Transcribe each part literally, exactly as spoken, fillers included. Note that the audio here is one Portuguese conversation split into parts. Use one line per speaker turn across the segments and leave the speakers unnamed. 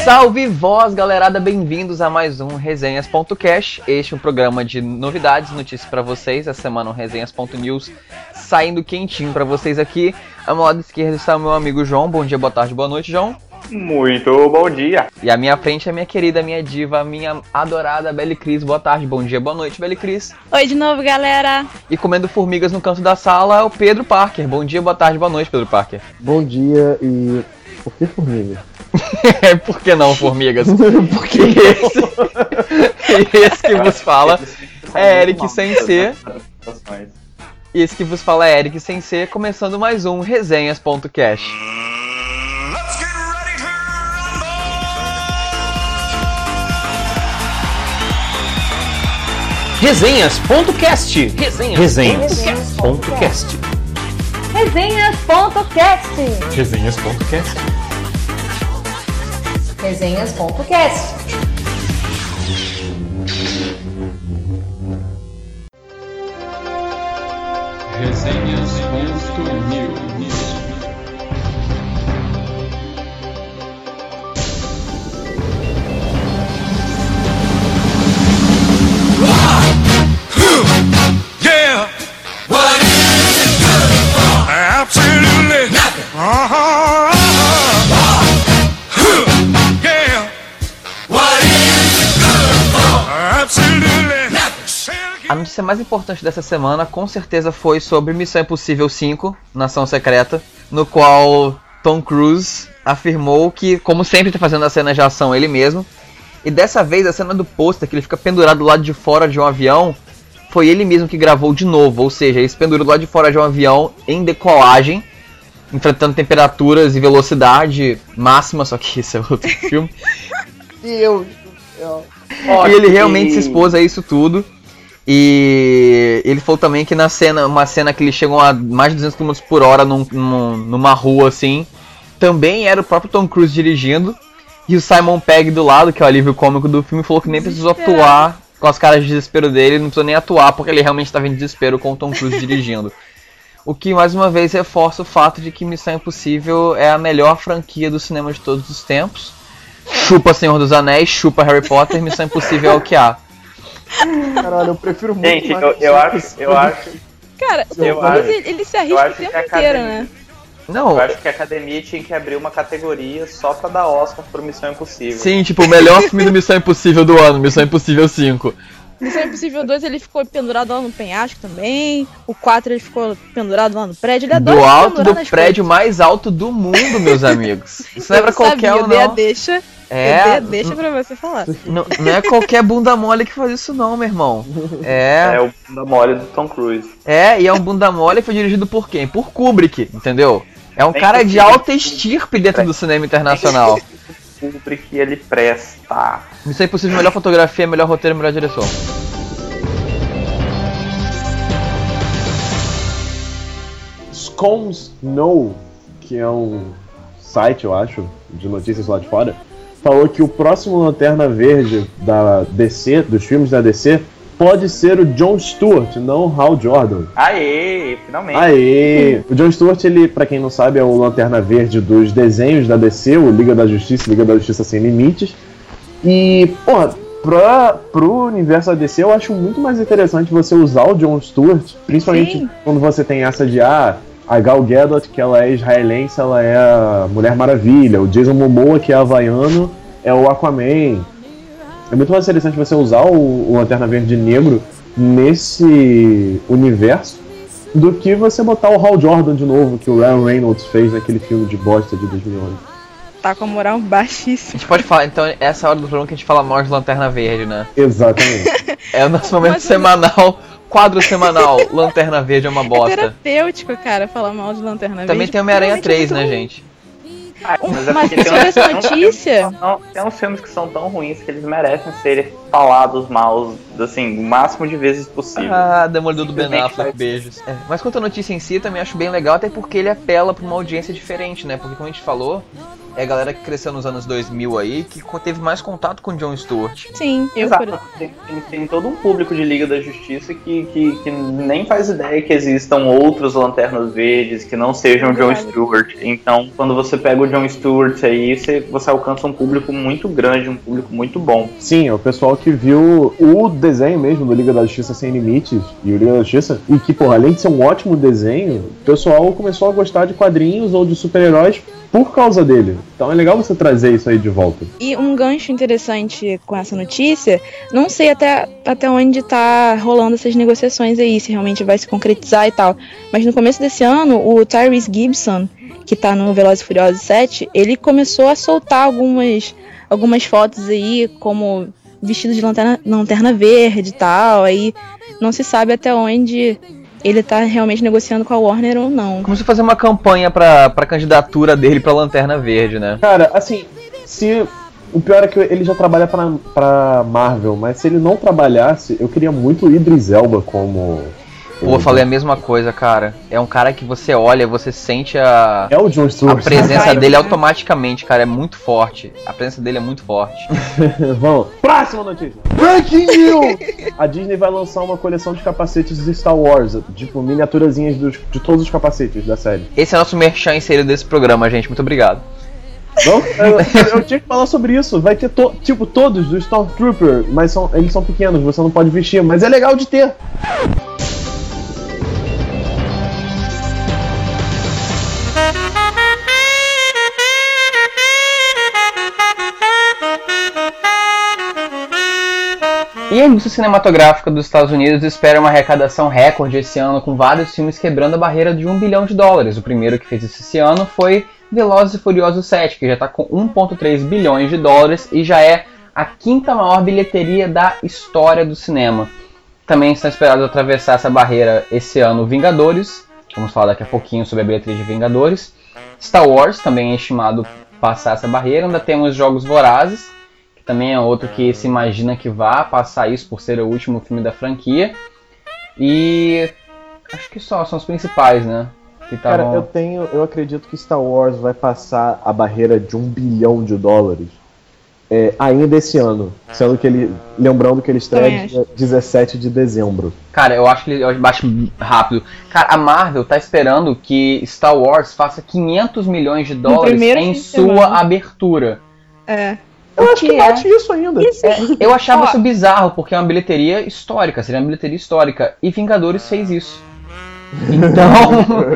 Salve vós, galerada, bem-vindos a mais um Resenhas.cast. Este é um programa de novidades, notícias pra vocês. Essa semana o Resenhas.news saindo quentinho pra vocês aqui. A meu lado esquerdo está o meu amigo João. Bom dia, boa tarde, boa noite, João.
Muito bom dia.
E à minha frente é minha querida, minha diva, minha adorada Belle Cris. Boa tarde, bom dia, boa noite, Belle Cris.
Oi de novo, galera.
E comendo formigas no canto da sala é o Pedro Parker. Bom dia, boa tarde, boa noite, Pedro Parker.
Bom dia e... por que formiga?
Por que não, formigas? Porque esse, esse que vos fala é Eric Sensei. E esse que vos fala é Eric Sensei, começando mais um Resenhas.cast.
Resenhas.cast. Resenhas. Resenhas.cast.
Resenhas.cast.
Resenhas.cast.
Resenhas.cast.
Resenhas.news.
Yeah. What is it good for? Absolutely nothing. Uh-huh. Uh-huh. Yeah. What is it good for? Absolutely nothing.
A notícia mais importante dessa semana com certeza foi sobre Missão Impossível cinco, Nação Secreta, no qual Tom Cruise afirmou que, como sempre, está fazendo a cena de ação ele mesmo. E dessa vez a cena do pôster, que ele fica pendurado do lado de fora de um avião, foi ele mesmo que gravou de novo, ou seja, ele se pendurou do lado de fora de um avião em decolagem, enfrentando temperaturas e velocidade máxima, só que isso é outro filme.
E eu... eu...
E ele realmente se expôs a isso tudo. E ele falou também que na cena, uma cena que eles chegam a mais de duzentos quilômetros por hora num, num, numa rua assim, também era o próprio Tom Cruise dirigindo. E o Simon Pegg do lado, que é o alívio cômico do filme, falou que nem precisou atuar com as caras de desespero dele, não precisou nem atuar porque ele realmente estava em desespero com o Tom Cruise dirigindo. O que mais uma vez reforça o fato de que Missão Impossível é a melhor franquia do cinema de todos os tempos. Chupa Senhor dos Anéis, chupa Harry Potter, Missão Impossível é o que há.
Caralho, eu prefiro muito
Gente,
mais
eu, eu acho, eu acho,
Cara, o
Eu
Tom Cruise,
acho-
ele, ele se
eu
arrisca o
acho que
tempo
a
inteiro,
academia,
né?
Não,
eu acho que a academia tinha que abrir uma categoria só pra dar Oscar pro Missão Impossível.
sim, tipo, o melhor filme do Missão Impossível do ano, Missão Impossível cinco.
Missão Impossível dois, ele ficou pendurado lá no penhasco também. O quatro, ele ficou pendurado lá no prédio. Ele adora
Do
se
alto
pendurar
do
nas
prédio mais alto do mundo, meus amigos. Isso não é pra
Eu
qualquer
sabia,
um,
eu dei a
não.
deixa.
É,
Eu dei a deixa pra você falar.
não, não é qualquer bunda mole que faz isso não, meu irmão.
É
É,
o bunda mole do Tom Cruise.
é, e é um bunda mole que foi dirigido por quem? Por Kubrick, entendeu? É um
Tem
cara
que
de
ser-
alta estirpe dentro do cinema internacional.
Kubrick que ele presta.
Missão Impossível, melhor fotografia, melhor roteiro, melhor direção.
Scones Know, que é um site, eu acho, de notícias lá de fora, falou que o próximo Lanterna Verde da D C, dos filmes da D C, pode ser o Jon Stewart, não o Hal Jordan.
Aê, finalmente.
Aê! O Jon Stewart, ele, pra quem não sabe, é o Lanterna Verde dos desenhos da D C, o Liga da Justiça, Liga da Justiça Sem Limites. E, porra, pra, pro universo da D C, eu acho muito mais interessante você usar o Jon Stewart, principalmente
Sim.
quando você tem essa de, ah, a Gal Gadot, que ela é israelense, ela é a Mulher Maravilha, o Jason Momoa, que é havaiano, é o Aquaman. É muito mais interessante você usar o, o Lanterna Verde negro nesse universo do que você botar o Hal Jordan de novo, que o Ryan Reynolds fez naquele filme de bosta de dois mil e onze.
Tá com a moral
A
baixíssima.
gente pode falar, então, essa é a hora do programa que a gente fala mal de Lanterna Verde, né?
Exatamente.
É o nosso momento
Mas-
semanal, quadro semanal, Lanterna Verde é uma
É
bosta.
terapêutico, cara, falar mal de Lanterna Verde.
Também tem Homem-Aranha
porque realmente
três,
é
né,
muito
gente?
Ah,
Um-
mas é
mas
porque tem
sobre
uns-
essa
tem uns filmes que
notícia-
são tão- Tem uns filmes que são tão ruins que eles merecem ser falar dos maus, assim, o máximo de vezes possível.
Ah, Demolidor do Ben
Simplesmente
Affleck,
faz-
beijos. É, mas quanto à notícia em si, eu também acho bem legal, até porque ele apela pra uma audiência diferente, né? Porque como a gente falou, é a galera que cresceu nos anos dois mil aí, que co- teve mais contato com o Jon Stewart.
Sim, eu
Exato,
por...
tem, tem- tem todo um público de Liga da Justiça que, que, que nem faz ideia que existam outros Lanternas Verdes que não sejam o Jon
Verdade.
Stewart. Então, quando você pega o Jon Stewart aí, você, você alcança um público muito grande, um público muito bom.
Sim, é o pessoal que viu o desenho mesmo do Liga da Justiça Sem Limites e o Liga da Justiça, e que, porra, além de ser um ótimo desenho, o pessoal começou a gostar de quadrinhos ou de super-heróis por causa dele. Então é legal você trazer isso aí de volta.
E um gancho interessante com essa notícia, não sei até, até onde tá rolando essas negociações aí, se realmente vai se concretizar e tal, mas no começo desse ano, o Tyrese Gibson, que tá no Velozes e Furiosos sete, ele começou a soltar algumas, algumas fotos aí, como vestido de lanterna, lanterna verde e tal, aí não se sabe até onde ele tá realmente negociando com a Warner ou não.
Como se fazer uma campanha pra, pra candidatura dele pra Lanterna Verde, né?
Cara, assim, se... O pior é que ele já trabalha pra, pra Marvel, mas se ele não trabalhasse, eu queria muito o Idris Elba como...
Pô, eu falei a mesma coisa, cara. É um cara que você olha, você sente a...
É o Jon
A
Stewart.
presença
Caralho,
dele
né?
automaticamente, cara, é muito forte. A presença dele é muito forte.
Vamos. Próxima notícia. Breaking news! A Disney vai lançar uma coleção de capacetes de Star Wars, tipo miniaturazinhas dos, de todos os capacetes da série.
Esse é o nosso merchan inserido desse programa, gente. Muito obrigado.
Não, eu, eu tinha que falar sobre isso. Vai ter, to, tipo, todos do Stormtrooper, mas são, eles são pequenos, você não pode vestir, mas é legal de ter.
E a indústria cinematográfica dos Estados Unidos espera uma arrecadação recorde esse ano, com vários filmes quebrando a barreira de um bilhão de dólares. O primeiro que fez isso esse ano foi Velozes e Furiosos sete, que já está com um vírgula três bilhões de dólares e já é a quinta maior bilheteria da história do cinema. Também estão esperados atravessar essa barreira esse ano Vingadores, vamos falar daqui a pouquinho sobre a bilheteria de Vingadores. Star Wars também é estimado passar essa barreira. Ainda temos Jogos Vorazes, também é outro que se imagina que vá passar isso por ser o último filme da franquia. E acho que só são os principais, né? Que
Cara,
tavam...
eu tenho. Eu acredito que Star Wars vai passar a barreira de um bilhão de dólares é, ainda esse ano. Sendo que ele. Lembrando que ele estreia dia dezessete de dezembro.
Cara, eu acho que ele baixa rápido. Cara, a Marvel tá esperando que Star Wars faça quinhentos milhões de dólares
primeiro
em
fim de
sua
semana.
abertura.
É.
Eu acho que
que é?
bate isso ainda.
É, eu achava
Ó.
isso bizarro, porque é uma bilheteria histórica, seria uma bilheteria histórica. E Vingadores fez isso. Então...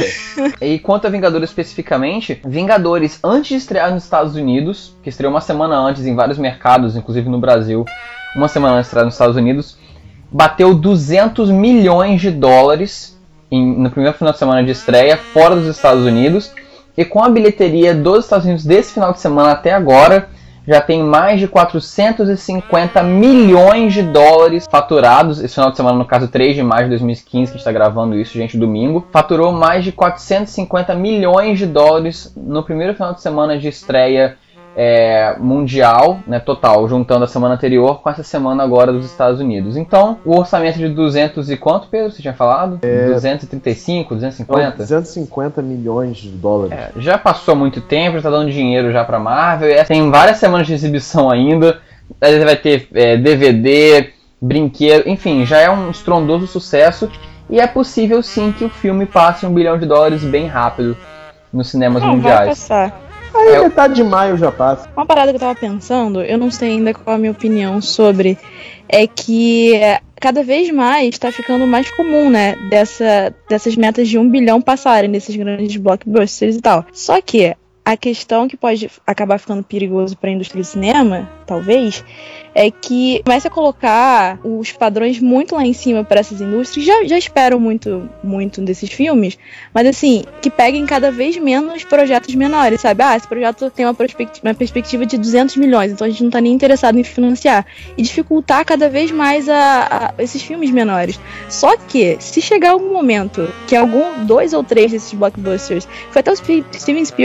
E quanto a Vingadores especificamente, Vingadores, antes de estrear nos Estados Unidos, que estreou uma semana antes em vários mercados, inclusive no Brasil, uma semana antes de estrear nos Estados Unidos, bateu duzentos milhões de dólares em, no primeiro final de semana de estreia, fora dos Estados Unidos. E com a bilheteria dos Estados Unidos desse final de semana até agora, já tem mais de quatrocentos e cinquenta milhões de dólares faturados. Esse final de semana, no caso três de maio de dois mil e quinze, que a gente está gravando isso, gente, domingo. Faturou mais de quatrocentos e cinquenta milhões de dólares no primeiro final de semana de estreia é, mundial, né, total, juntando a semana anterior com essa semana agora dos Estados Unidos. Então, o orçamento de duzentos e quanto, Pedro, você tinha falado?
É...
duzentos e trinta e cinco, duzentos e cinquenta?
duzentos e cinquenta milhões de dólares.
É, já passou muito tempo, já tá dando dinheiro já pra Marvel, e tem várias semanas de exibição ainda, aí vai ter é, D V D, brinquedo, enfim, já é um estrondoso sucesso, e é possível sim que o filme passe um bilhão de dólares bem rápido nos cinemas
Não, vai
mundiais.
passar.
Aí
É,
metade de maio já passa.
Uma parada que eu tava pensando, eu não sei ainda qual a minha opinião sobre, é que é, cada vez mais tá ficando mais comum, né, dessa, dessas metas de um bilhão passarem nesses grandes blockbusters e tal. Só que a questão que pode acabar ficando perigoso para a indústria do cinema, talvez, é que começa a colocar os padrões muito lá em cima para essas indústrias. Já, já espero muito, muito desses filmes, mas assim, que peguem cada vez menos projetos menores, sabe? Ah, esse projeto tem uma, perspectiva, uma perspectiva de duzentos milhões, então a gente não tá nem interessado em financiar. E dificultar cada vez mais a, a esses filmes menores. Só que, se chegar algum momento que algum, dois ou três desses blockbusters, foi até o Steven Spielberg que tava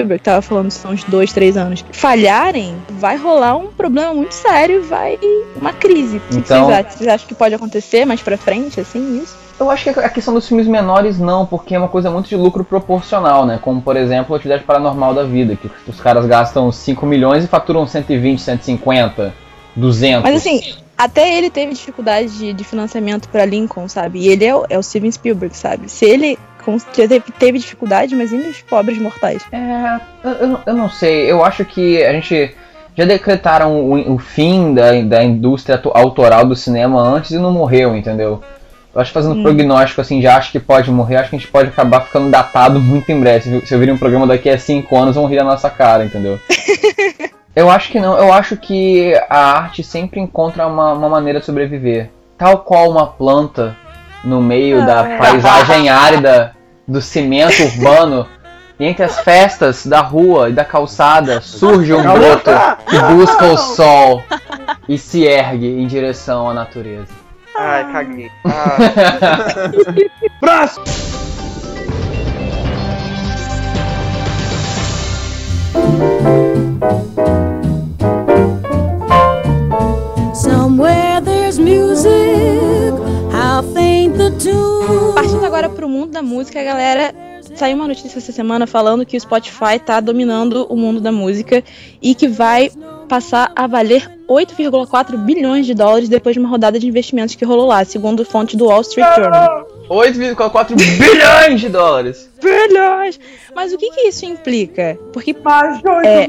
falando que são uns dois, três anos, falharem, vai rolar um problema muito sério, vai uma crise. O que
Então-
vocês acham? Vocês acham que pode acontecer mais pra frente, assim, isso?
Eu acho que a questão dos filmes menores não, porque é uma coisa muito de lucro proporcional, né? Como, por exemplo, a Atividade Paranormal da Vida, que os caras gastam cinco milhões e faturam cento e vinte, cento e cinquenta, duzentos.
Mas assim, até ele teve dificuldade de, de financiamento pra Lincoln, sabe? E ele é o, é o Steven Spielberg, sabe? Se ele com- teve, teve dificuldade, mas e os pobres mortais?
É, eu, eu, eu não sei, eu acho que a gente já decretaram o, o fim da, da indústria atu- autoral do cinema antes e não morreu, entendeu? Eu acho que fazendo
Hum.
prognóstico assim, já acho que pode morrer, acho que a gente pode acabar ficando datado muito em breve. Se, se eu vir um programa daqui a cinco anos, vão rir da nossa cara, entendeu? Eu acho que não, eu acho que a arte sempre encontra uma, uma maneira de sobreviver. Tal qual uma planta no meio da paisagem árida do cimento urbano, e entre as festas da rua e da calçada surge um broto que busca o sol e se ergue em direção à natureza.
Ai, caguei. Ah,
Braço!
Somewhere there's music, how faint the tune.
Partindo agora pro mundo da música, galera, saiu uma notícia essa semana falando que o Spotify tá dominando o mundo da música e que vai passar a valer oito vírgula quatro bilhões de dólares depois de uma rodada de investimentos que rolou lá, segundo fonte do Wall Street Journal.
oito vírgula quatro bilhões de dólares!
Bilhões! Mas o que que isso implica? Porque
É.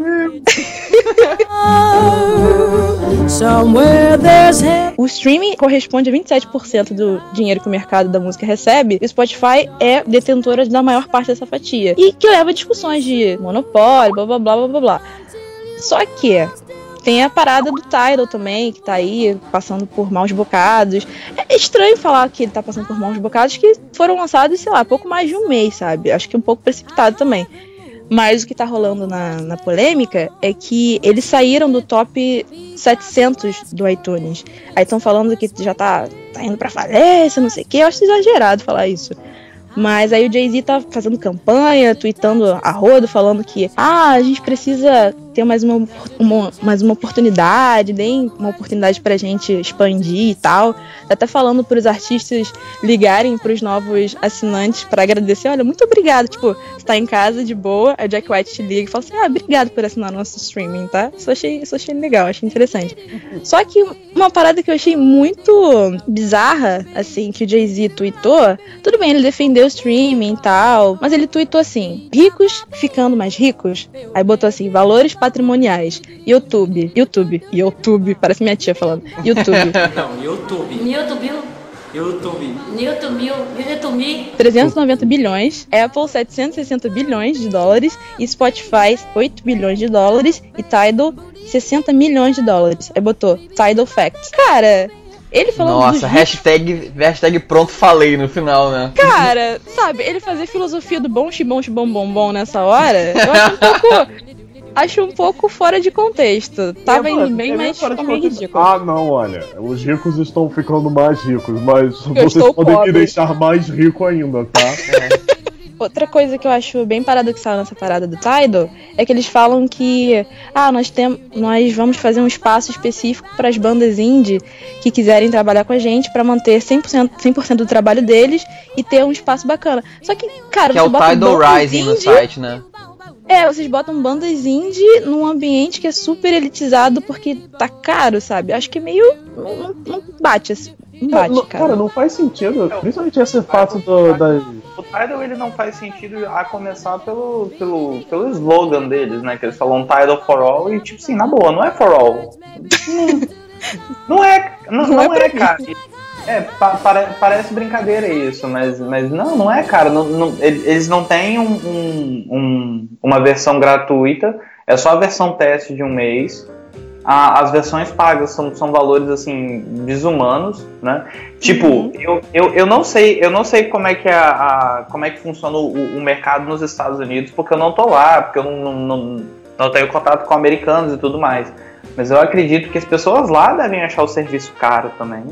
Somewhere there's heaven.
o streaming corresponde a vinte e sete por cento do dinheiro que o mercado da música recebe, e o Spotify é detentora da maior parte dessa fatia. E que leva a discussões de monopólio, blá blá blá blá blá blá. Só que tem a parada do Tidal também, que tá aí passando por maus bocados. É estranho falar que ele tá passando por maus bocados que foram lançados, sei lá, pouco mais de um mês, sabe? Acho que um pouco precipitado também. Mas o que tá rolando na, na polêmica é que eles saíram do top setecentos do iTunes. Aí estão falando que já tá, tá indo pra falência, não sei o que. Eu acho exagerado falar isso. Mas aí o Jay-Z tá fazendo campanha, tweetando a rodo, falando que ah, a gente precisa ter mais uma, uma, mais uma oportunidade, deem uma oportunidade pra gente expandir e tal. Tá até falando pros artistas ligarem pros novos assinantes pra agradecer. Olha, muito obrigado. Tipo, você tá em casa de boa, a Jack White te liga e fala assim, ah, obrigado por assinar nosso streaming, tá? Isso eu achei, isso eu achei legal, achei interessante. Só que uma parada que eu achei muito bizarra, assim, que o Jay-Z tweetou, tudo bem, ele defendeu o streaming e tal, mas ele tweetou assim, ricos ficando mais ricos, aí botou assim, valores patrimoniais, YouTube, YouTube, YouTube, parece minha tia falando, YouTube,
Não, YouTube.
YouTube,
YouTube.
YouTube, YouTube.
trezentos e noventa bilhões, Apple setecentos e sessenta bilhões de dólares, e Spotify oito bilhões de dólares, e Tidal sessenta milhões de dólares, aí botou Tidal Facts. Cara, ele falando dos
Nossa,
ricos,
hashtag, hashtag pronto falei no final, né?
cara, sabe, ele fazer filosofia do bom xibom xibom bom bom nessa hora, eu acho um pouco, acho um pouco fora de contexto. Tava
É,
indo
mano,
bem,
é
mas
fora de
ficou meio
contexto.
ridículo.
Ah, não, olha, os ricos estão ficando mais ricos, mas vocês
estou
podem
pobre.
me deixar mais rico ainda, tá?
Outra coisa que eu acho bem paradoxal nessa parada do Tidal é que eles falam que ah, nós, tem, nós vamos fazer um espaço específico para as bandas indie que quiserem trabalhar com a gente para manter cem por cento, cem por cento do trabalho deles e ter um espaço bacana. Só que, cara,
Que é
você
o
bota
Tidal
bandas
Rising no
indie,
site, né?
É, vocês botam bandas indie num ambiente que é super elitizado porque tá caro, sabe? Acho que meio. Não, não- não bate assim. Não bate,
não,
cara.
cara, não faz sentido. Principalmente esse fato do, da.
o Tidal ele não faz sentido a começar pelo, pelo, pelo slogan deles, né? Que eles falam Tidal for all e tipo assim, na boa, não é for all. Não, não é, não,
Não
não,
é
é,
pra
cara. É, pa- pare- parece brincadeira isso, mas, mas não, não é, cara. Não, não- ele- eles não têm um, um- um- uma versão gratuita, é só a versão teste de um mês. A- as versões pagas são, são valores assim desumanos, né? Tipo,
Uhum.
eu, eu, eu não sei, eu não sei como é que é a, a- como é que funciona o, o mercado nos Estados Unidos, porque eu não tô lá, porque eu não, não, não, não tenho contato com americanos e tudo mais. Mas eu acredito que as pessoas lá devem achar o serviço caro também.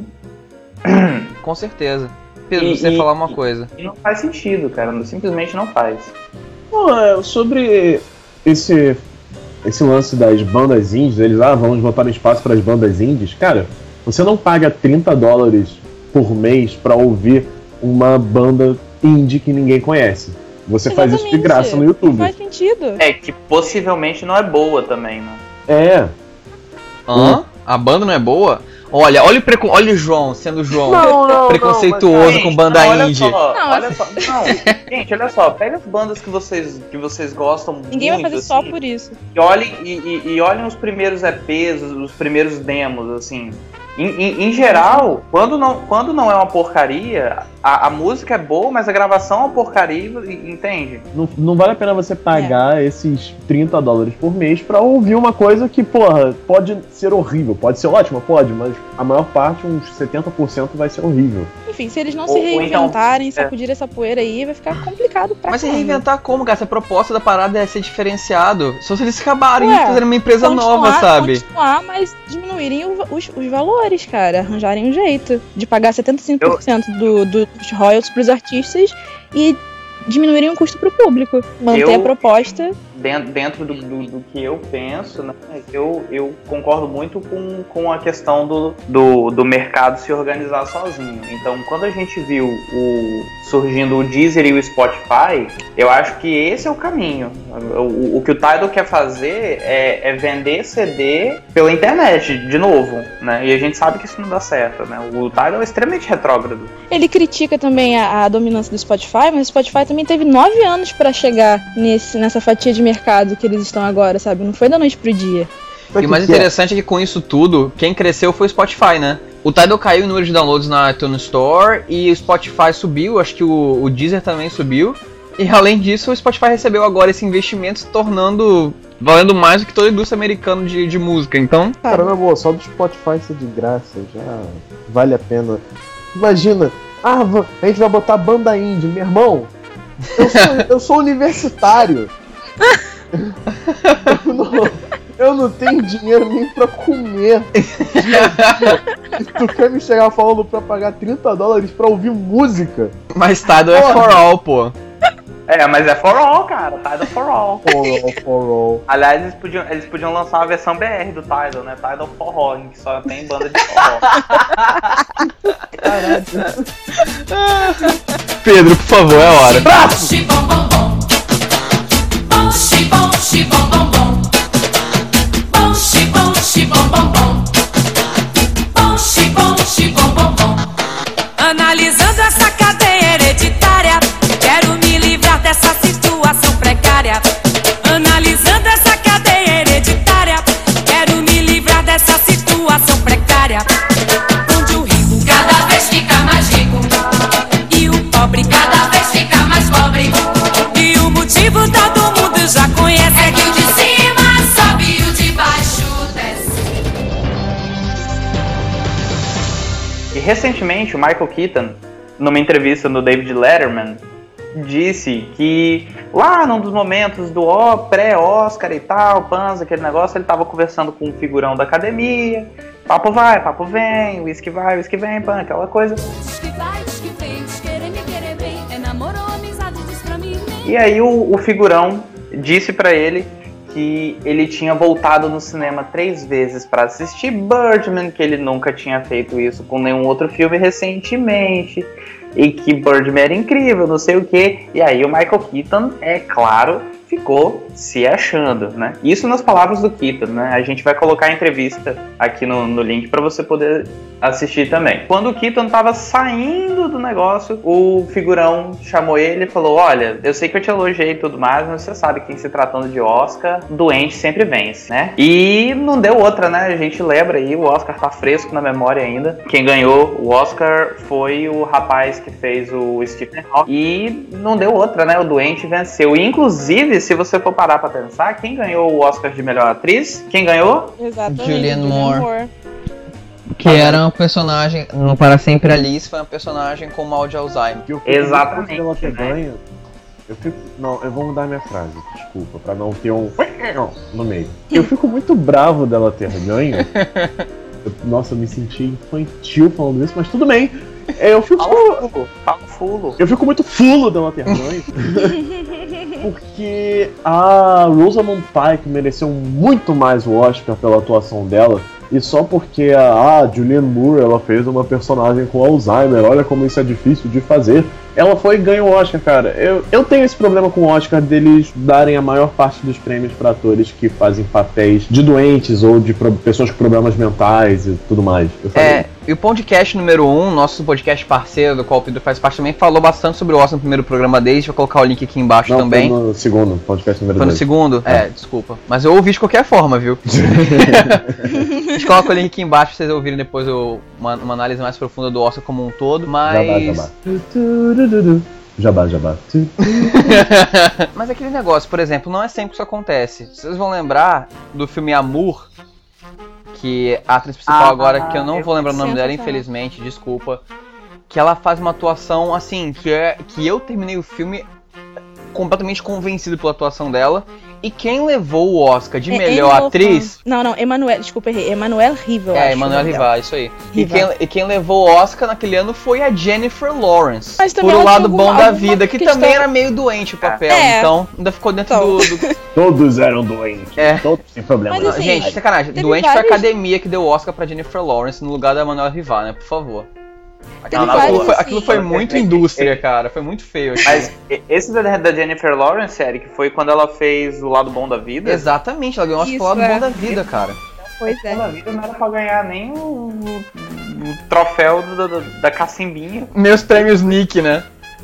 Com certeza. Pedro,
E-
você ia
e-
falar uma coisa.
E não faz sentido, cara. Simplesmente não faz.
Não, é, sobre esse, esse lance das bandas indies, eles, ah, vamos botar espaço para as bandas indies. Cara, você não paga trinta dólares por mês pra ouvir uma banda indie que ninguém conhece. Você
Exatamente.
faz isso de graça no YouTube.
Não faz sentido.
É, que possivelmente não é boa também, né?
É.
Hã? A banda não é boa? Olha, olha o, preco... olha o João, sendo o João,
Não, não,
preconceituoso
Gente,
com banda
não, olha
indie.
Só,
Não,
olha só, não, gente, olha só, pega as bandas que vocês, que vocês gostam
Ninguém
muito,
vai fazer
assim,
só por isso.
E olhem, e, e, e olhem os primeiros E Pês, os, os primeiros demos, assim. Em, em, em geral, quando não, quando não é uma porcaria, a, a música é boa, mas a gravação é uma porcaria, entende?
Não, não vale a pena você pagar é. esses trinta dólares por mês pra ouvir uma coisa que, porra, pode ser horrível. Pode ser ótima, pode, mas a maior parte, uns setenta por cento, vai ser horrível.
Enfim, se eles não
Ou-
se
ou então-
reinventarem, sacudir essa poeira aí, vai ficar complicado pra
Mas se
caramba.
reinventar como, cara? Se a proposta da parada é ser diferenciado, só se eles acabarem
Ué,
de fazer uma empresa
Continuar-
nova, sabe?
Continuar, mas diminuírem o- os, os valores, cara. Arranjarem um jeito de pagar setenta e cinco por cento do, do, dos royalties pros artistas e diminuírem o custo pro público. Manter
Eu-
a proposta.
Dentro, dentro do, do, do que eu penso, né, eu, eu concordo muito com, com a questão do, do, do mercado se organizar sozinho. Então, quando a gente viu o, surgindo o Deezer e o Spotify, eu acho que esse é o caminho. O, o que o Tidal quer fazer é, é vender C D pela internet, de novo, né? E a gente sabe que isso não dá certo, né? O Tidal é extremamente retrógrado.
Ele critica também a, a dominância do Spotify, mas o Spotify também teve nove anos pra chegar nesse, nessa fatia de mercado que eles estão agora, sabe? Não foi da noite pro dia.
E o mais interessante é que com isso tudo, quem cresceu foi o Spotify, né? O Tidal caiu em número de downloads na iTunes Store e o Spotify subiu, acho que o, o Deezer também subiu. E além disso, o Spotify recebeu agora esse investimento, se tornando, valendo mais do que toda a indústria americana de, de música, então...
Cara, na boa, só do Spotify ser de graça já vale a pena. Imagina, ah, va- a gente vai botar banda indie, meu irmão. Eu sou, eu sou universitário. eu, não, eu não tenho dinheiro nem pra comer. E tu quer me chegar falando pra pagar trinta dólares pra ouvir música?
Mas Tidal é for all, pô.
É, mas é for all, cara. Tidal for all.
For all, for all.
Aliás, eles podiam, eles podiam lançar uma versão B R do Tidal, né? Tidal forró, em que só tem banda de forró.
Pedro, por favor, é a hora.
Xibom, bom, bom. Bom, xibom, xibom, bom, bom. Bom, xibom, xibom, bom, bom. Bom, xibom, xibom, bom, bom. Analisando essa cadeia hereditária, quero me livrar dessa situação precária. Analisando essa cadeia hereditária, quero me livrar dessa situação precária. Onde o rico cada vez fica mais rico e o pobre cada vez fica mais pobre. E o motivo todo mundo já conhece, é que o de cima sobe e o de baixo desce.
E recentemente, o Michael Keaton, numa entrevista no David Letterman, disse que lá num dos momentos do ó, pré-Oscar e tal, Panza, aquele negócio, ele tava conversando com um figurão da academia. Papo vai, papo vem, whisky vai, whisky vem, pan, aquela coisa.
Diz que vai, diz que vem, diz querer me querer bem. É namoro ou amizade, diz pra mim nem.
E aí o, o figurão disse pra ele que ele tinha voltado no cinema três vezes pra assistir Birdman, que ele nunca tinha feito isso com nenhum outro filme recentemente, e que Birdman era incrível, não sei o que. E aí o Michael Keaton, é claro, ficou se achando, né? Isso nas palavras do Keaton, né? A gente vai colocar a entrevista aqui no, no link pra você poder assistir também. Quando o Keaton tava saindo do negócio, o figurão chamou ele e falou: olha, eu sei que eu te elogiei e tudo mais, mas você sabe que em se tratando de Oscar, doente sempre vence, né? E não deu outra, né? A gente lembra aí, o Oscar tá fresco na memória ainda. Quem ganhou o Oscar foi o rapaz que fez o Stephen Hawking. E não deu outra, né? O doente venceu. E, inclusive, se você for parar pra pensar, quem ganhou o Oscar de melhor atriz? Quem ganhou?
Exatamente.
Julianne Moore. Que era um personagem, no Para Sempre Alice, foi uma personagem com mal de Alzheimer.
Que eu fico
Exatamente,
muito triste dela ter
né?
ganho. Eu fico. Não, eu vou mudar minha frase, desculpa, pra não ter um no meio. Eu fico muito bravo dela ter ganho. Eu- nossa, eu me senti infantil falando isso, mas tudo bem. Eu fico.
Fala fogo, fala fulo.
Eu fico muito fulo da Maternães. Porque a Rosamund Pike mereceu muito mais o Oscar pela atuação dela. E só porque a, a Julianne Moore ela fez uma personagem com Alzheimer, olha como isso é difícil de fazer, ela foi e ganhou o Oscar, cara. Eu, eu tenho esse problema com o Oscar deles darem a maior parte dos prêmios para atores que fazem papéis de doentes ou de pro, pessoas com problemas mentais e tudo mais. Eu
É, e o podcast número um, nosso podcast parceiro, do qual o Pedro faz parte também, falou bastante sobre o Oscar no primeiro programa deles. Vou colocar o link aqui embaixo
Não,
também.
Foi no segundo, podcast número
Foi no
dois.
segundo? É, desculpa. Mas eu ouvi de qualquer forma, viu? A gente coloca o link aqui embaixo pra vocês ouvirem depois o, uma, uma análise mais profunda do Oscar como um todo, mas...
Jabá, jabá. Jabá, jabá.
Mas aquele negócio, por exemplo, não é sempre que isso acontece. Vocês vão lembrar do filme Amour, que a atriz principal
Ah,
agora, que eu não vou lembrar o nome dela,
sensacional.
infelizmente, desculpa, que ela faz uma atuação, assim, que, é, que eu terminei o filme completamente convencido pela atuação dela. E quem levou o Oscar de
É
melhor
Emma
atriz...
Fan. Não, não, Emanuel, desculpa, errei. Emanuel Riva, eu
É,
acho,
Emanuel
o nome dela.
Riva, isso aí. E
Riva.
quem, e quem levou o Oscar naquele ano foi a Jennifer Lawrence.
Mas também
por O
ela
Lado
tinha
Bom
alguma-
da
alguma
Vida, que
questão-
também era meio doente o papel,
É.
então ainda ficou dentro
Então.
do... do...
Todos eram doentes.
É.
Todos têm problemas.
Mas assim,
Gente, sacanagem.
teve
Doente
vários-
foi a academia que deu o Oscar pra Jennifer Lawrence no lugar da Emanuel Riva, né? Por favor. Aquilo,
Teve
aquilo
vários,
foi,
assim.
aquilo foi muito indústria, cara. Foi muito feio. aquilo.
Mas esse da, da Jennifer Lawrence, Eric, foi quando ela fez O Lado Bom da Vida?
Exatamente, ela ganhou o Oscar
Isso,
pelo Lado
é.
Bom da Vida, cara.
Pois
O Lado
é.
Bom da Vida não era pra ganhar nem o, o- o troféu da, da, da cacimbinha.
Meus prêmios Nick, né?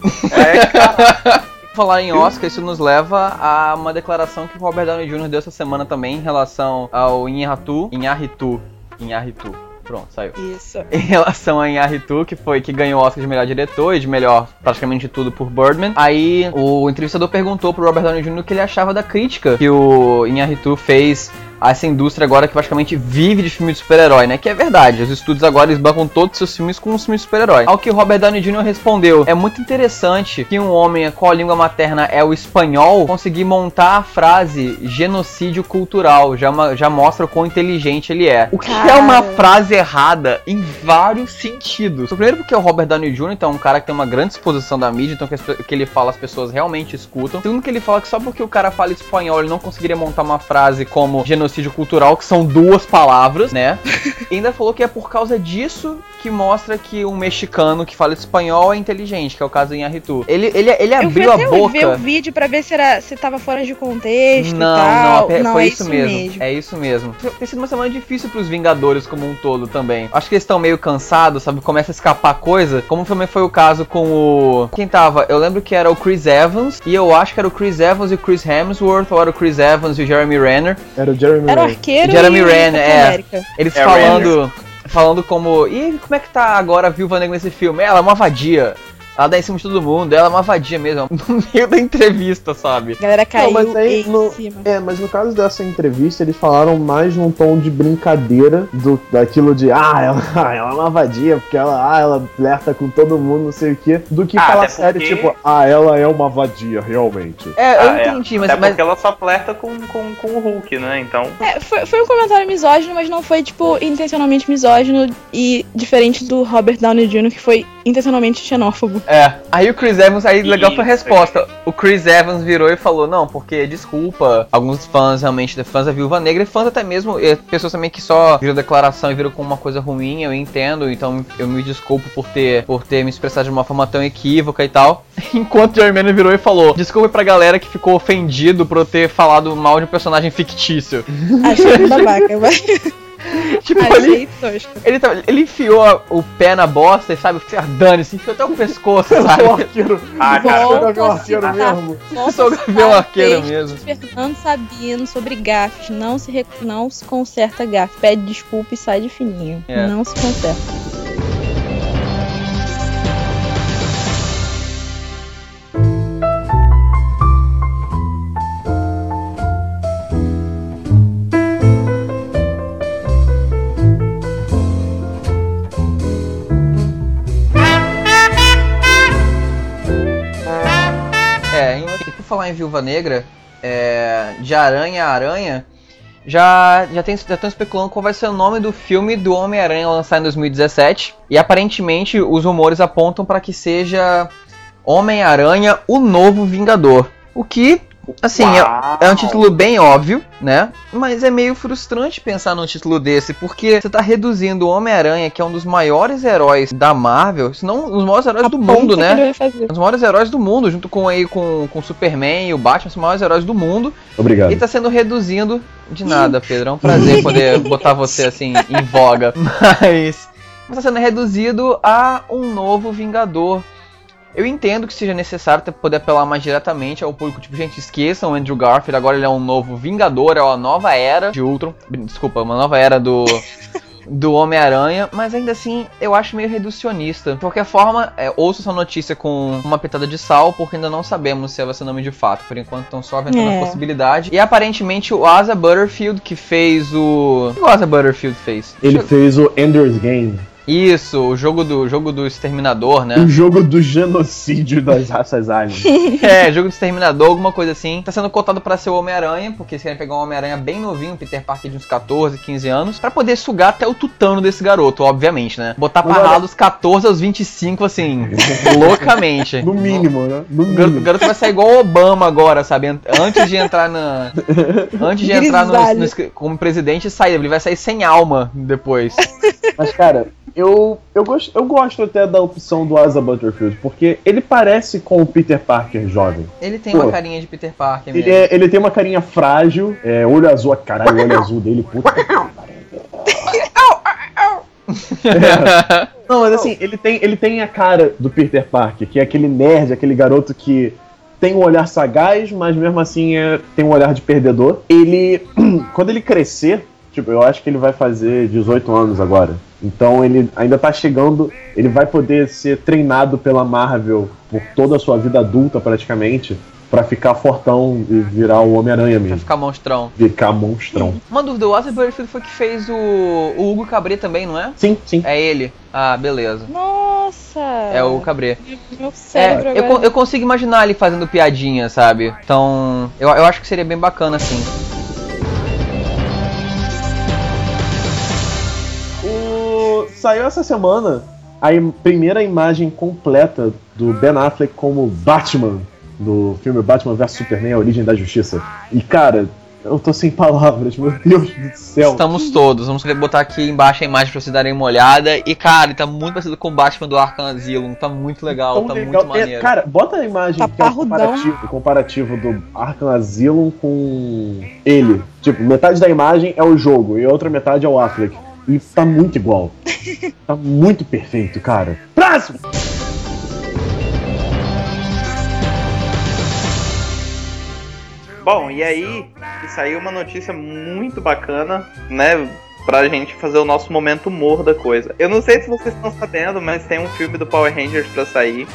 É, cara.
Falar em Oscar, isso nos leva a uma declaração que o Robert Downey Júnior deu essa semana também em relação ao Inharitu. Inharitu. Inharitu. Pronto, saiu.
Isso.
Em relação a Inharitu, que foi que ganhou o Oscar de melhor diretor e de melhor praticamente tudo por Birdman. Aí o entrevistador perguntou pro Robert Downey Júnior o que ele achava da crítica que o Inharitu fez a essa indústria agora que praticamente vive de filme de super-herói, né? Que é verdade, os estúdios agora eles bancam todos os seus filmes com os filmes de super-herói. Ao que o Robert Downey Júnior respondeu: é muito interessante que um homem com a língua materna é o espanhol conseguir montar a frase genocídio cultural, já, ma- já mostra o quão inteligente ele é. O que
Cara.
é uma frase errada em vários sentidos. Primeiro porque o Robert Downey Júnior então, é um cara que tem uma grande exposição da mídia, então que, as pe- que ele fala as pessoas realmente escutam. Segundo que ele fala que só porque o cara fala espanhol ele não conseguiria montar uma frase como genocídio cultural, que são duas palavras, né? E ainda falou que é por causa disso que mostra que um mexicano que fala espanhol é inteligente, que é o caso do Inharitu. Ele, ele, ele
Eu fui
abriu a
até
boca...
ver o vídeo pra ver se, era, se tava fora de contexto
Não,
e tal.
não, é- foi
é
isso mesmo. É isso mesmo. Tem sido uma semana difícil pros Vingadores como um todo também. Acho que eles estão meio cansados, sabe? Começa a escapar coisa. Como também foi o caso com o... Quem tava? Eu lembro que era o Chris Evans. E eu acho que era o Chris Evans e o Chris Hemsworth. Ou era o Chris Evans e o Jeremy Renner.
Era o Jeremy
Era o
Renner.
arqueiro
Jeremy
e o
Renner,
Capitão
é.
América.
Eles
É,
falando... Falando como... E como é que tá agora a Viúva Negra nesse filme? Ela é uma vadia. Ela dá em cima de todo mundo. Ela é uma vadia mesmo. No meio da entrevista, sabe?
A galera caiu
Não, mas aí,
em
no-
cima.
É, mas no caso dessa entrevista, eles falaram mais num tom de brincadeira do, daquilo de ah, ela, ah, ela é uma vadia, porque ela, ah, ela flerta com todo mundo, não sei o quê, do que
Ah,
falar
até
sério,
porque-
tipo, ah, ela é uma vadia, realmente.
É, eu
Ah, é.
entendi, mas...
Até
mas...
porque ela só flerta com, com, com o Hulk, né? Então.
É, foi, foi um comentário misógino, mas não foi, tipo, intencionalmente misógino e diferente do Robert Downey Júnior, que foi intencionalmente xenófobo.
É, aí o Chris Evans, aí legal foi a
Isso,
resposta. O Chris Evans virou e falou, não, porque, desculpa, alguns fãs realmente, fãs da Viúva Negra e fãs até mesmo, e pessoas também que só viram a declaração e viram como uma coisa ruim, eu entendo, então eu me desculpo por ter, por ter me expressado de uma forma tão equívoca e tal. Enquanto o Jeremy Renner virou e falou, desculpa pra galera que ficou ofendido por eu ter falado mal de um personagem fictício.
Achei babaca, vai.
Tipo, ele,
Achei tosco.
ele, tá- ele enfiou a- o pé na bosta e sabe, ah, dane-se, enfiou até o pescoço, sabe?
O arqueiro.
Ah, cara.
Volta
Volta
o
a
arqueiro
citar-
mesmo.
volta
Sou
a
o
citar
Gavião Arqueiro
texto
mesmo.
de Fernando Sabino sobre gafes. Não se, rec- não se conserta gafe. Pede desculpa e sai de fininho.
É.
Não se conserta.
É, e por falar em Viúva Negra, é, de Aranha a Aranha, já já tem- já estão especulando qual vai ser o nome do filme do Homem-Aranha lançado em dois mil e dezessete. E aparentemente os rumores apontam para que seja Homem-Aranha, o Novo Vingador. O que, assim, é, é um título bem óbvio, né? Mas é meio frustrante pensar num título desse, porque você tá reduzindo o Homem-Aranha, que é um dos maiores heróis da Marvel, se não um dos maiores heróis do mundo, né? Um dos maiores heróis do mundo, junto com aí com o Superman e o Batman, são os maiores heróis do mundo.
Obrigado.
E tá sendo reduzindo de nada, Pedro. É um prazer poder botar você assim em voga. Mas, mas tá sendo reduzido a um novo Vingador. Eu entendo que seja necessário ter poder apelar mais diretamente ao público, tipo, gente, esqueçam o Andrew Garfield, agora ele é um novo Vingador, é uma nova era de Ultron, desculpa, uma nova era do, do Homem-Aranha, mas ainda assim, eu acho meio reducionista. De qualquer forma, é, ouço essa notícia com uma pitada de sal, porque ainda não sabemos se vai ser nome de fato, por enquanto estão só aventando
É.
a possibilidade. E aparentemente o Asa Butterfield, que fez o... O que o Asa Butterfield fez?
Ele
Deixa eu-
fez o Ender's Game,
Isso, o jogo do, jogo do Exterminador, né?
o jogo do genocídio das raças aliens.
É, jogo do Exterminador, alguma coisa assim. Tá sendo cotado pra ser o Homem-Aranha, porque eles querem pegar um Homem-Aranha bem novinho, um Peter Parker de uns catorze, quinze anos, pra poder sugar até o tutano desse garoto, obviamente, né? Botar pra
Mas olha-
ralar dos catorze aos vinte e cinco, assim, loucamente.
No mínimo, né? No
O garoto, o
mínimo.
garoto vai sair igual o Obama agora, sabe? Ant- Antes de entrar na. Antes de entrar no,
Grisalho.
no escri- como presidente, sair. Ele vai sair sem alma depois.
Mas, cara, eu, eu, gosto, eu gosto até da opção do Asa Butterfield, porque ele parece com o Peter Parker jovem.
Ele tem
Pô.
uma carinha de Peter Parker mesmo.
Ele, é- ele tem uma carinha frágil, é, olho azul, caralho, o olho azul dele, puta que pariu. É. Não, mas assim, ele tem, ele tem a cara do Peter Parker, que é aquele nerd, aquele garoto que tem um olhar sagaz, mas mesmo assim é, tem um olhar de perdedor. Ele, quando ele crescer, tipo, eu acho que ele vai fazer dezoito anos agora. Então ele ainda tá chegando, ele vai poder ser treinado pela Marvel por toda a sua vida adulta praticamente, pra ficar fortão e virar o Homem-Aranha
Pra
mesmo.
ficar monstrão.
Ficar monstrão.
Uma dúvida, o Asa Butterfield foi que fez o, o Hugo Cabret também, não é?
Sim, sim.
É ele? Ah, beleza.
Nossa!
É o Cabret.
Meu cérebro
É, eu,
agora.
con- eu consigo imaginar ele fazendo piadinha, sabe? Então, eu, eu acho que seria bem bacana, assim.
O... Saiu essa semana a im- primeira imagem completa do Ben Affleck como Batman, do filme Batman versus Superman, A Origem da Justiça. E cara, eu tô sem palavras, meu Deus do céu.
Estamos todos. Vamos botar aqui embaixo a imagem pra vocês darem uma olhada. E, cara, ele tá muito parecido com o Batman do Arkham Asylum. Tá muito legal,
Tão
tá
legal.
muito maneiro.
É, cara, bota a imagem
Tá
que é o
parrudão.
comparativo, o comparativo do Arkham Asylum com ele. Tipo, metade da imagem é o jogo e a outra metade é o Affleck. E tá muito igual. Tá muito perfeito, cara. Próximo!
Bom, e aí saiu uma notícia muito bacana, né? Pra gente fazer o nosso momento humor da coisa. Eu não sei se vocês estão sabendo, mas tem um filme do Power Rangers pra sair.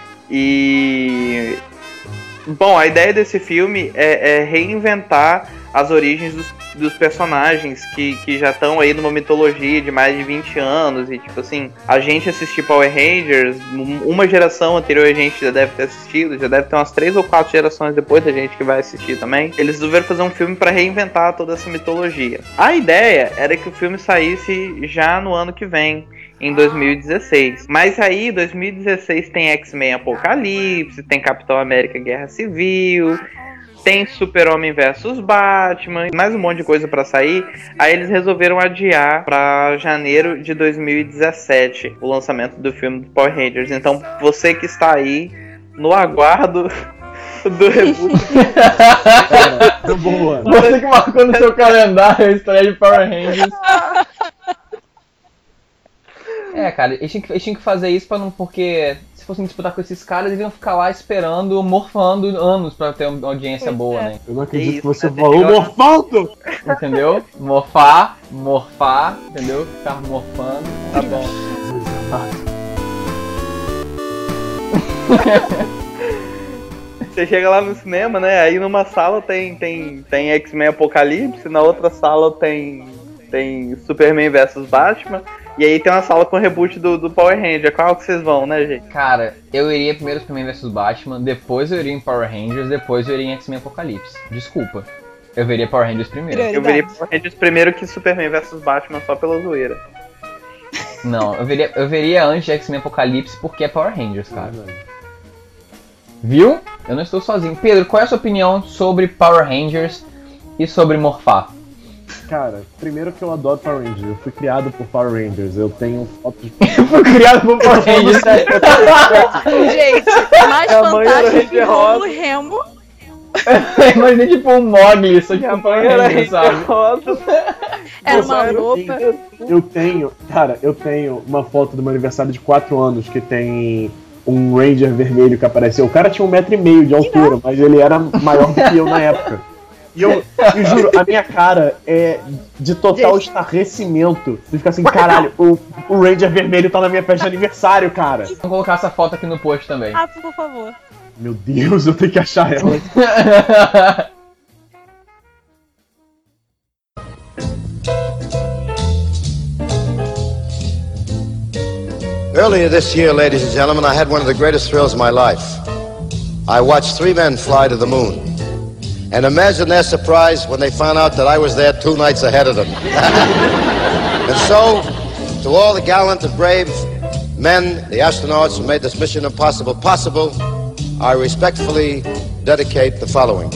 E. Bom, a ideia desse filme é, é reinventar as origens dos, dos personagens que, que já estão aí numa mitologia de mais de vinte anos. E tipo assim, a gente assistir Power Rangers, um- uma geração anterior a gente já deve ter assistido, já deve ter umas três ou quatro gerações depois da gente que vai assistir também. Eles resolveram fazer um filme para reinventar toda essa mitologia. A ideia era que o filme saísse já no ano que vem, em dois mil e dezesseis. Mas aí, dois mil e dezesseis tem X-Men Apocalipse, tem Capitão América Guerra Civil, tem Super-Homem versus Batman, mais um monte de coisa pra sair. Aí eles resolveram adiar pra janeiro de dois mil e dezessete o lançamento do filme do Power Rangers. Então, você que está aí no aguardo do reboot,
Tá boa.
Você que marcou no seu calendário a estreia de Power Rangers. É, cara, eles tinham que, eles tinham que fazer isso pra não. Porque se fossem disputar com esses caras, eles iam ficar lá esperando, morfando anos pra ter uma audiência
Pois
boa,
é.
né?
Eu não acredito
Isso,
que você
né?
falou
Tem que-
morfaldo!
Entendeu? Morfar, morfar, entendeu? Ficar morfando, tá bom.
você chega lá no cinema, né? Aí numa sala tem, tem, tem X-Men Apocalipse, na outra sala tem, tem Superman versus Batman, e aí tem uma sala com reboot do, do Power Ranger. Qual que vocês vão, né, gente?
Cara, eu iria primeiro Superman versus Batman, depois eu iria em Power Rangers, depois eu iria em X-Men Apocalipse. Desculpa. Eu veria Power Rangers primeiro.
Prioridade.
Eu veria Power Rangers primeiro que Superman versus Batman só pela zoeira.
Não, eu veria, eu veria antes de X-Men Apocalipse porque é Power Rangers, cara. Viu? Eu não estou sozinho. Pedro, qual é a sua opinião sobre Power Rangers e sobre morfar?
Cara, primeiro que eu adoro Power Rangers. Eu fui criado por Power Rangers. Eu tenho fotos de...
Eu fui criado por Power Rangers.
Gente, mais
Minha mãe era
fantástico que
Ranger
o
Rosa.
Remo.
Imaginei tipo um Mogli, só que
Minha
com Power
mãe era
Rangers, sabe?
Era uma roupa.
Eu tenho, cara, eu tenho uma foto do meu aniversário de quatro anos que tem um Ranger vermelho que apareceu. O cara tinha um metro e meio de altura, mas ele era maior do que eu na época. E eu, eu juro, a minha cara é de total
Gente.
estarrecimento. Você fica assim, caralho, o, o Ranger vermelho tá na minha festa de aniversário, cara.
Vamos colocar essa foto aqui no post também.
Ah, por favor.
Meu Deus, eu tenho que achar ela.
Earlier this year, ladies and gentlemen, I had one of the greatest thrills of my life. I watched three men fly to the moon. And imagine their surprise when they found out that I was there two nights ahead of them. And so, to all the gallant and brave men, the astronauts who made this mission impossible possible, I respectfully dedicate the following.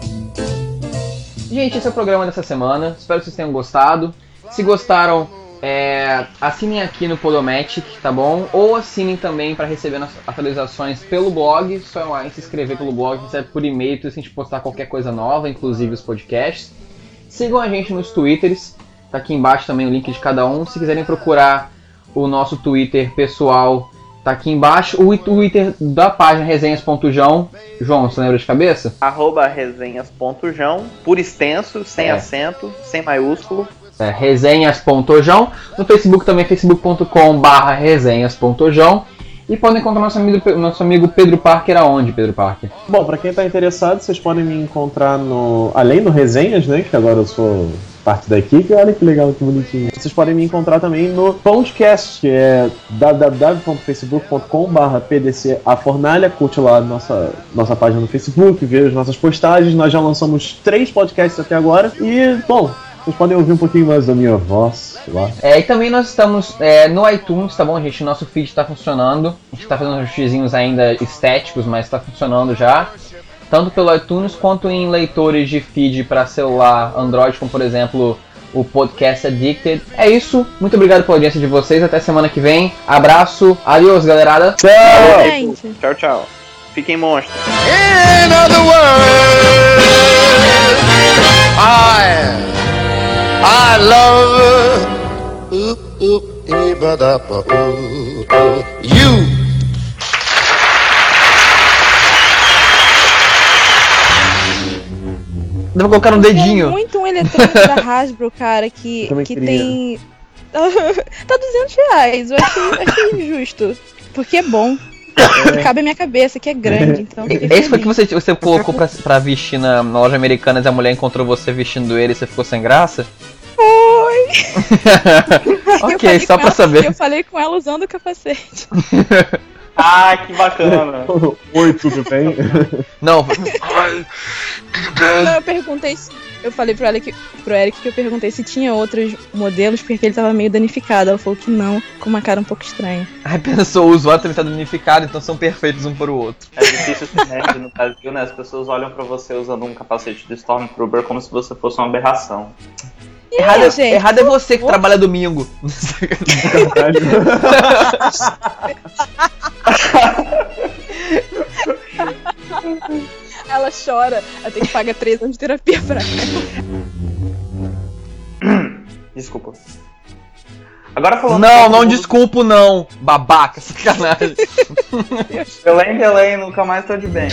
Gente, esse é o programa dessa semana. Espero que vocês tenham gostado. Se gostaram, é, assinem aqui no Podomatic, tá bom? Ou assinem também para receber as atualizações pelo blog. Só é lá se inscrever pelo blog, recebe por e-mail se a gente postar qualquer coisa nova, inclusive os podcasts. Sigam a gente nos Twitters, tá aqui embaixo também o link de cada um. Se quiserem procurar o nosso Twitter pessoal, tá aqui embaixo. O Twitter da página resenhas ponto joão. João, você lembra de cabeça?
Arroba resenhas.joão, por extenso, sem
É.
acento, sem maiúsculo.
É, resenhas ponto joão. No Facebook também, facebook ponto com barra resenhas ponto joão. E podem encontrar nosso amigo, nosso amigo Pedro Parker aonde, Pedro Parker?
Bom, pra quem tá interessado, vocês podem me encontrar no... Além do Resenhas, né, que agora eu sou parte da equipe, olha que legal, que bonitinho. Vocês podem me encontrar também no podcast, que é w w w ponto facebook ponto com barra p d c a fornalha. Curte lá a nossa, nossa página no Facebook, vê as nossas postagens. Nós já lançamos três podcasts até agora. E, bom, vocês podem ouvir um pouquinho mais da minha voz lá.
É, e também nós estamos é, no iTunes, tá bom, gente? Nosso feed está funcionando. A gente tá fazendo uns xizinhos ainda estéticos, mas está funcionando já. Tanto pelo iTunes quanto em leitores de feed para celular Android, como por exemplo o Podcast Addicted. É isso. Muito obrigado pela audiência de vocês. Até semana que vem. Abraço. Adiós, galerada.
Tchau!
Gente.
Tchau, tchau. Fiquem monstros.
In other words, I, I love ooh, ooh, ee, ba, da, ba, ooh, ooh, you.
Dá pra colocar no dedinho.
É muito um eletrônico da Hasbro, cara, que,
Também
que
queria.
tem. Tá duzentos reais, eu achei, achei injusto. Porque é bom. Cabe a minha cabeça, que é grande, então. fiquei
Esse foi que
feliz.
você, você colocou pra, pra vestir na, na loja americana e a mulher encontrou você vestindo ele e você ficou sem graça?
Foi! Eu
Ok,
falei
só
com
pra
ela-
saber.
Eu falei com ela usando o capacete.
Ah, que bacana.
Oi, tudo bem?
Não,
Não, eu perguntei se. Eu falei pro Eric, pro Eric que eu perguntei se tinha outros modelos, porque ele tava meio danificado. Ela falou que não, com uma cara um pouco estranha.
aí pensou, o usuário também tá danificado, então são perfeitos um pro outro.
É difícil ser nerd no Brasil, né? As pessoas olham pra você usando um capacete de Stormtrooper como se você fosse uma aberração.
Errado, é-
gente,
errado é você que
por
trabalha domingo.
Ela chora, ela tem que pagar três anos de terapia pra ela.
Desculpa. Agora falando.
Não,
um
não
pouco do-
desculpo não, babaca, sacanagem.
Belém, Belém, nunca mais tô de bem.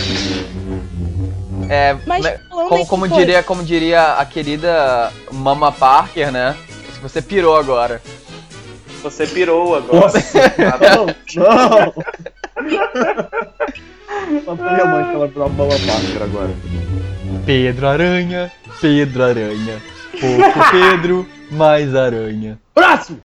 É,
Mas
né,
falando
como,
em
como
coisa-
diria, como diria a querida Mama Parker, né? Você pirou agora.
Você pirou agora.
Nossa, não, não! Só pra minha mãe que ela virou uma Mama Parker agora.
Pedro Aranha, Pedro Aranha. Pouco Pedro, mais aranha.
Próximo!